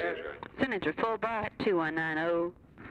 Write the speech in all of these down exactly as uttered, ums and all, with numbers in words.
Yes, sir. Senator Fulbright, two one nine zero.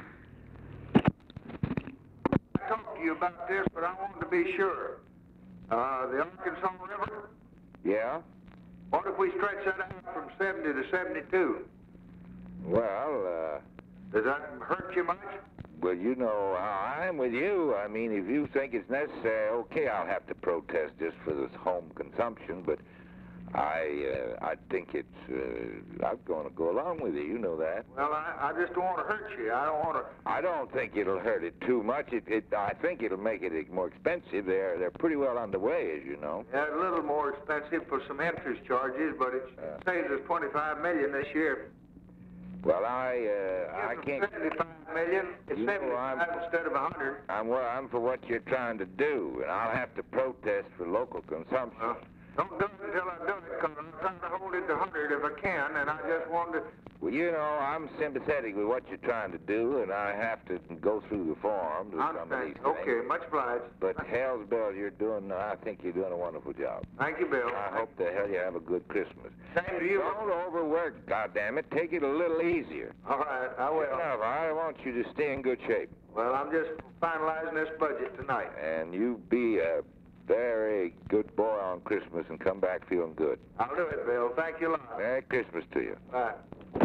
I talked to you about this, but I wanted to be sure. Uh, the Arkansas River, Yeah? what if we stretch that out from seventy to seventy-two? Well, uh, Does that hurt you much? well, you know how I'm with you. I mean, if you think it's necessary, okay, I'll have to protest just for this home consumption, but I, uh, I think it's, uh, I'm going to go along with you. You know that. Well, I, I just don't want to hurt you. I don't want to... I don't think it'll hurt it too much. It, it, I think it'll make it more expensive. They're, they're pretty well underway, as you know. Yeah, a little more expensive for some interest charges, but it Yeah. saves us twenty-five million dollars this year. Well, I, uh, I can't... seventy-five million dollars. It's You know, seventy-five I'm- instead of one hundred. I'm, well, I'm for what you're trying to do, and I'll have to protest for local consumption. Well, don't do it until I do it, because I'm trying to hold it to one hundred if I can, and I just wanted to... Well, you know, I'm sympathetic with what you're trying to do, and I have to go through the forms with I some of these understand. things. Okay, much obliged. But hell's Bill, you're doing, I think you're doing a wonderful job. Thank you, Bill. I hope the hell you have a good Christmas. Same to you. Don't overwork, goddammit. Take it a little easier. All right, I will. Enough. I want you to stay in good shape. Well, I'm just finalizing this budget tonight. And you be a very good boy on Christmas and come back feeling good. I'll do it, Bill. Thank you a lot. Merry Christmas to you. Bye.